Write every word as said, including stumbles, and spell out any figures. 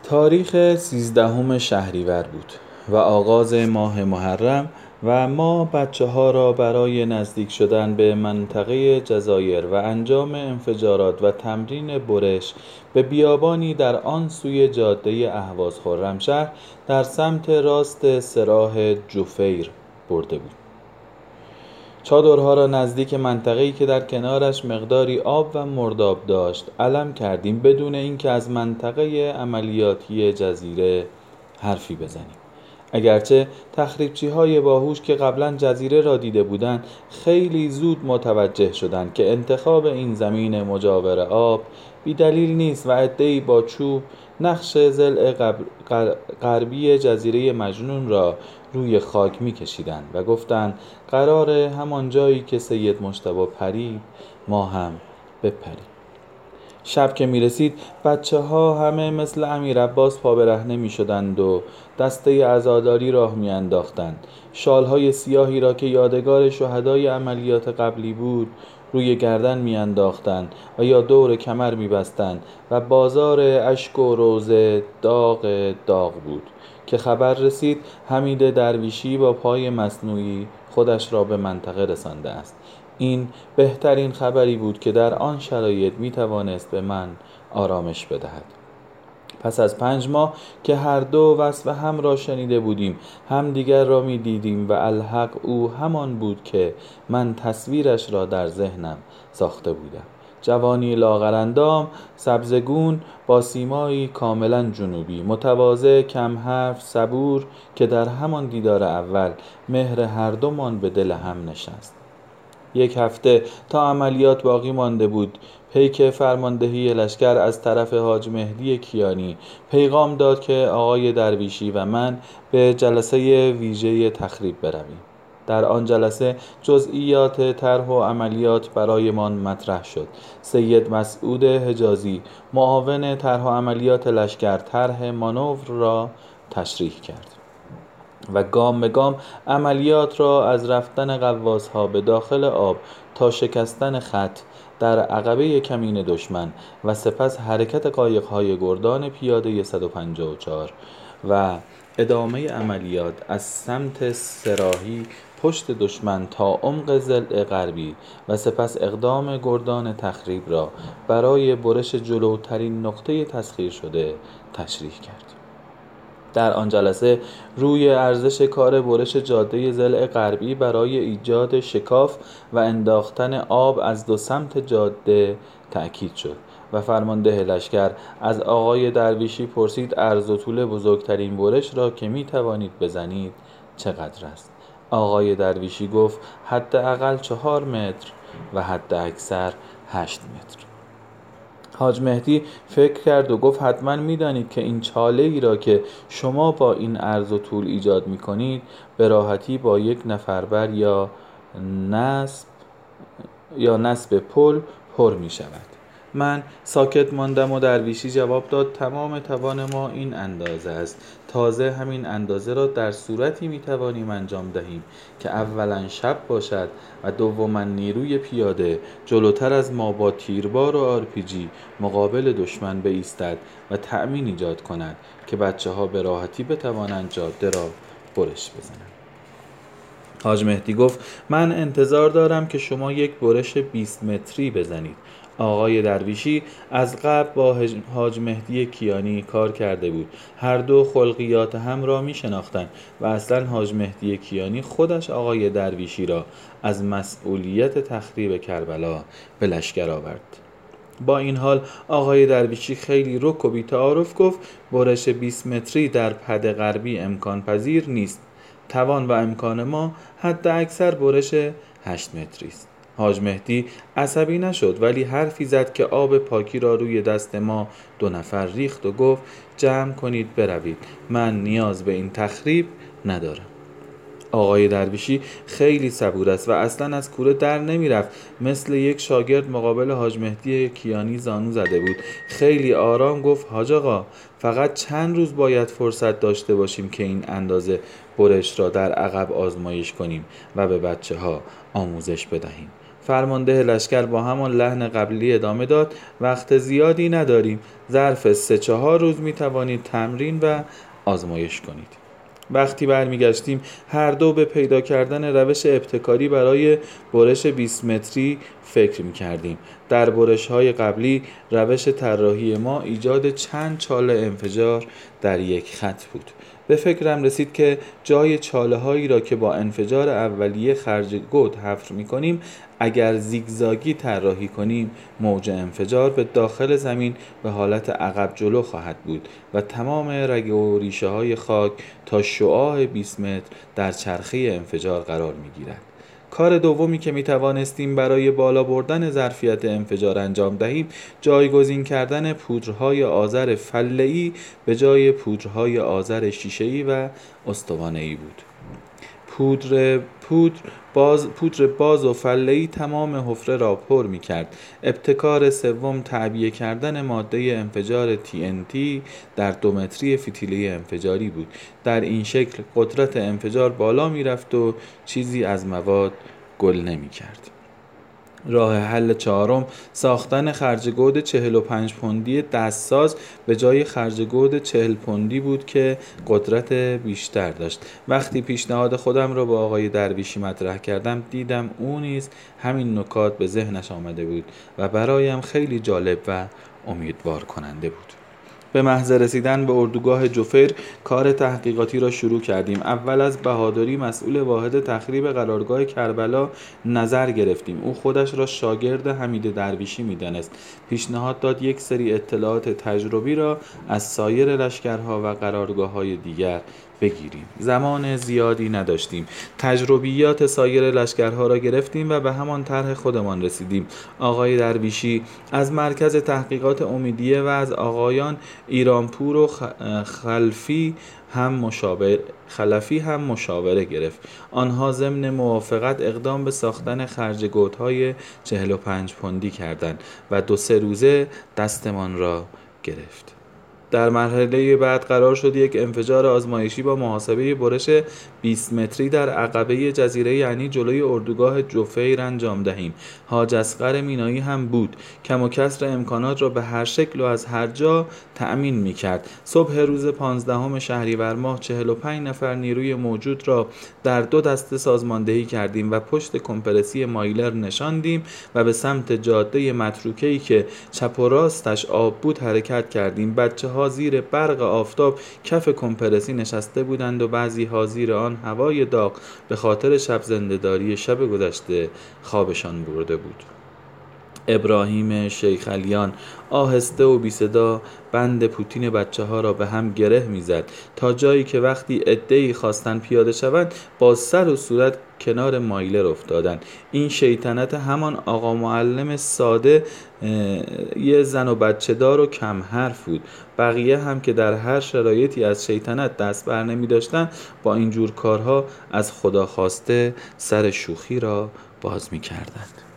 تاریخ سیزدهم شهریور بود و آغاز ماه محرم و ما بچه ها را برای نزدیک شدن به منطقه جزایر و انجام انفجارات و تمرین برش به بیابانی در آن سوی جاده اهواز خرمشهر در سمت راست سراح جفیر برده بود. چادرها را نزدیک منطقه‌ای که در کنارش مقداری آب و مرداب داشت علم کردیم بدون اینکه از منطقه عملیاتی جزیره حرفی بزنیم. اگرچه تخریبچی‌های باهوش که قبلا جزیره را دیده بودند خیلی زود متوجه شدند که انتخاب این زمین مجاور آب بی دلیل نیست و عده‌ای با چوب نقش ضلع غربی جزیره مجنون را روی خاک می کشیدند و گفتند قراره همان جایی که سید مجتبی پرید ما هم بپریم. شب که می رسید بچه ها همه مثل امیر عباس پا برهنه می شدند و دسته عزاداری راه می انداختند. شالهای سیاهی را که یادگار شهدای عملیات قبلی بود روی گردن می انداختند و یا دور کمر می بستند و بازار اشک و روزه داغ داغ بود که خبر رسید حمید درویشی با پای مصنوعی خودش را به منطقه رسانده است. این بهترین خبری بود که در آن شرایط می توانست به من آرامش بدهد. پس از پنج ماه که هر دو وصف هم را شنیده بودیم هم دیگر را می دیدیم و الحق او همان بود که من تصویرش را در ذهنم ساخته بودم. جوانی لاغرندام، سبزگون، با سیمایی کاملا جنوبی، متواضع، کم حرف، صبور که در همان دیدار اول مهر هر دومان به دل هم نشست. یک هفته تا عملیات باقی مانده بود. پیک فرماندهی لشکر از طرف حاج مهدی کیانی پیغام داد که آقای درویشی و من به جلسه ویژه تخریب برویم. در آن جلسه جزئیات طرح و عملیات برایمان مطرح شد. سید مسعود حجازی معاون طرح و عملیات لشکر طرح مانور را تشریح کرد و گام به گام عملیات را از رفتن غواص‌ها به داخل آب تا شکستن خط در عقبه کمین دشمن و سپس حرکت قایق‌های گردان پیاده صد و پنجاه و چهار و ادامه عملیات از سمت سراحی پشت دشمن تا عمق ضلع غربی و سپس اقدام گردان تخریب را برای برش جلوترین نقطه تسخیر شده تشریح کرد. در آن جلسه روی ارزش کار برش جاده ضلع غربی برای ایجاد شکاف و انداختن آب از دو سمت جاده تأکید شد و فرمانده لشکر از آقای درویشی پرسید عرض و طول بزرگترین برش را که می توانید بزنید چقدر است؟ آقای درویشی گفت حداقل چهار متر و حد اکثر هشت متر. حاج مهدی فکر کرد و گفت حتما می‌دانید که این چاله ای را که شما با این عرض و طول ایجاد می‌کنید به راحتی با یک نفربر یا نصب یا نصب پل پر می‌شود. من ساکت ماندم و درویشی جواب داد تمام توان ما این اندازه است. تازه همین اندازه را در صورتی میتوانیم انجام دهیم که اولا شب باشد و دوما نیروی پیاده جلوتر از ما با تیربار و آرپیجی مقابل دشمن بایستد و تأمین ایجاد کند که بچه ها به راحتی بتوانند جاده را برش بزنند. حاج مهدی گفت من انتظار دارم که شما یک برش بیست متری بزنید. آقای درویشی از قبل با حاج مهدی کیانی کار کرده بود. هر دو خلقیات هم را می شناختند و اصلا حاج مهدی کیانی خودش آقای درویشی را از مسئولیت تخریب کربلا به لشکر آورد. با این حال آقای درویشی خیلی رک و بی تعارف گفت برش بیست متری در پد غربی امکان پذیر نیست. توان و امکان ما حد اکثر برش هشت متری است. حاج مهدی عصبی نشد ولی حرفی زد که آب پاکی را روی دست ما دو نفر ریخت و گفت جمع کنید بروید، من نیاز به این تخریب ندارم. آقای درویشی خیلی صبور است و اصلا از کوره در نمی رفت. مثل یک شاگرد مقابل حاج مهدی کیانی زانو زده بود. خیلی آرام گفت حاج آقا فقط چند روز باید فرصت داشته باشیم که این اندازه برش را در عقب آزمایش کنیم و به بچه ها آموزش بدهیم. فرمانده لشکر با همان لحن قبلی ادامه داد: وقت زیادی نداریم. ظرف سه چهار روز می توانید تمرین و آزمایش کنید. وقتی برمیگشتیم هر دو به پیدا کردن روش ابتکاری برای برش بیست متری فکر می‌کردیم. در برش‌های قبلی روش طراحی ما ایجاد چند چاله انفجار در یک خط بود. به فکرم رسید که جای چاله‌هایی را که با انفجار اولیه خرج گود حفر می‌کنیم اگر زیگزاگی طراحی کنیم، موج انفجار به داخل زمین به حالت عقب جلو خواهد بود و تمام رگ و ریشه های خاک تا شعاع بیست متر در چرخه انفجار قرار می‌گیرد. کار دومی که می توانستیم برای بالا بردن ظرفیت انفجار انجام دهیم جایگزین کردن پودرهای آذر فله‌ای به جای پودرهای آذر شیشه‌ای و استوانه‌ای بود. پودر پودر باز پودر باز و فله‌ای تمام حفره را پر می‌کرد. ابتکار سوم تعبیه کردن ماده انفجار تی ان تی در دو متری فتیله انفجاری بود. در این شکل قدرت انفجار بالا می‌رفت و چیزی از مواد گل نمی‌کرد. راه حل چهارم ساختن خرجگود چهل و پنج پوندی دستساز به جای خرجگود چهل پوندی بود که قدرت بیشتر داشت. وقتی پیشنهاد خودم را با آقای درویشی مطرح کردم دیدم او نیز همین نکات به ذهنش آمده بود و برایم خیلی جالب و امیدوار کننده بود. به محض رسیدن به اردوگاه جوفر کار تحقیقاتی را شروع کردیم. اول از بهادری مسئول واحد تخریب قرارگاه کربلا نظر گرفتیم. او خودش را شاگرد حمید درویشی می‌دانست. پیشنهاد داد یک سری اطلاعات تجربی را از سایر لشکرها و قرارگاه‌های دیگر بگیریم. زمان زیادی نداشتیم. تجربیات سایر لشکرها را گرفتیم و به همان طرح خودمان رسیدیم. آقای درویشی از مرکز تحقیقات امیدیه و از آقایان ایرانپور و خلفی هم مشاور خلفی هم مشاوره گرفت. آنها ضمن موافقت اقدام به ساختن خرجگودهای چهل و پنج پوندی کردند و دو سه روزه دستمان را گرفت. در مرحله بعد قرار شد یک انفجار آزمایشی با محاسبه برش بیست متری در عقبه جزیره یعنی جلوی اردوگاه جوفیر انجام دهیم. حاج اصغر مینایی هم بود. کم و کسر امکانات را به هر شکل و از هر جا تأمین می کرد. صبح روز پانزدهم شهریور ماه چهل و پنج نفر نیروی موجود را در دو دسته سازماندهی کردیم و پشت کمپرسی مایلر نشاندیم و به سمت جاده متروکه‌ای که چپ و راستش آب بود حرکت کردیم. بچه ها زیر برق آفتاب کف کمپرسی نشسته بودند و بعضی ها زیر آن هوای داغ به خاطر شب زنده‌داری شب گذشته خوابشان برده بود. ابراهیم شیخ علیان آهسته و بی صدا بند پوتین بچه ها را به هم گره میزد تا جایی که وقتی عده‌ای خواستن پیاده شوند با سر و صورت کنار مایلر افتادند. این شیطنت همان آقا معلم ساده یه زن و بچه دار و کم حرف بود. بقیه هم که در هر شرایطی از شیطنت دست بر نمی داشتن با اینجور کارها از خدا خواسته سر شوخی را باز می کردند.